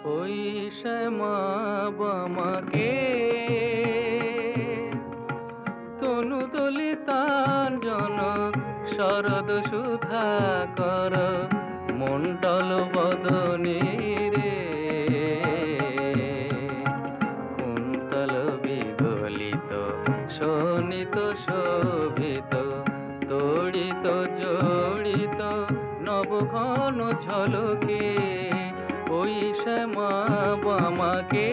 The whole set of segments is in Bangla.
ওই শ্যামা বামাকে তনু দলিতাঞ্জন শরদ সুধাকর মণ্ডল বদনী রে কুন্তল বিগলিত শোণিত শোভিত তড়িত জড়িত নবঘন ঝলকে ওই শ্যামা বামাকে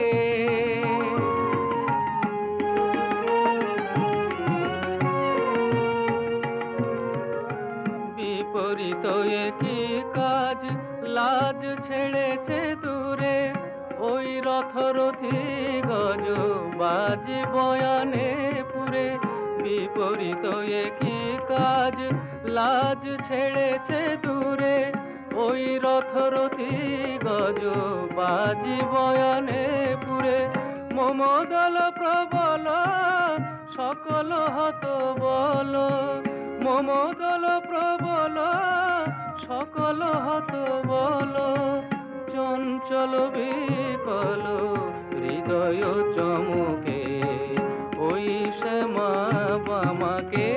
বিপরীত একই কাজ লাজ ছেড়েছে দূরে ওই রথরথি গজ বাজি বয়ানে পুরে বিপরীত একই কাজ লাজ ছেড়েছে দূরে ওই রথরথি গজ বাজি বয়ানে পুরে মমদল প্রবল সকল হত বল মমদল প্রবল সকল হত বল চঞ্চল বিকল হৃদয় চমুকে ওই শ্যামা বামাকে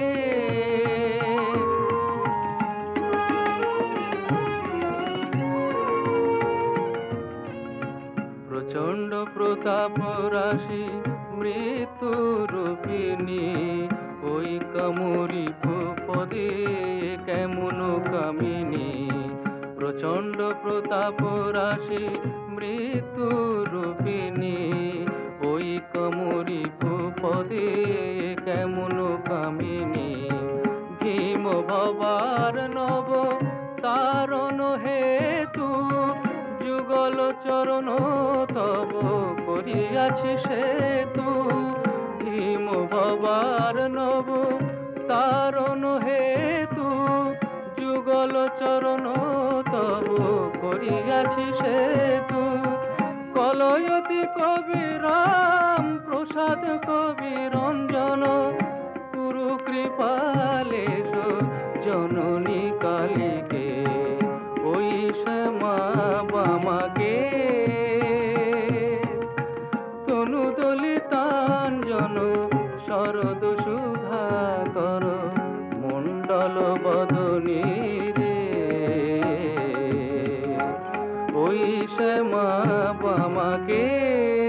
প্রচণ্ড প্রতাপ রাশি মৃত্যু রূপিণী ওই কামুরি পদে কেমন কামিনী প্রচণ্ড প্রতাপ রাশি মৃত্যু রূপিণী ওই কামুরি পদে কেমন কামিনী ভীম ভবার নব তারণ হেতু যুগল চরণ তব করিয়াছি সেতু ভীম ভবার নব তারণ হেতু যুগল চরণ তব করিয়াছি সেতু কলয়তি কবিরাম প্রসাদ কবি রঞ্জন গুরু কৃপালেশ জননী কালীকে ওই শ্যামা বামাকে তনু দলিতাঞ্জন শরদ সুধাকর মণ্ডল বদনী রে ওই শ্যামা বামাকে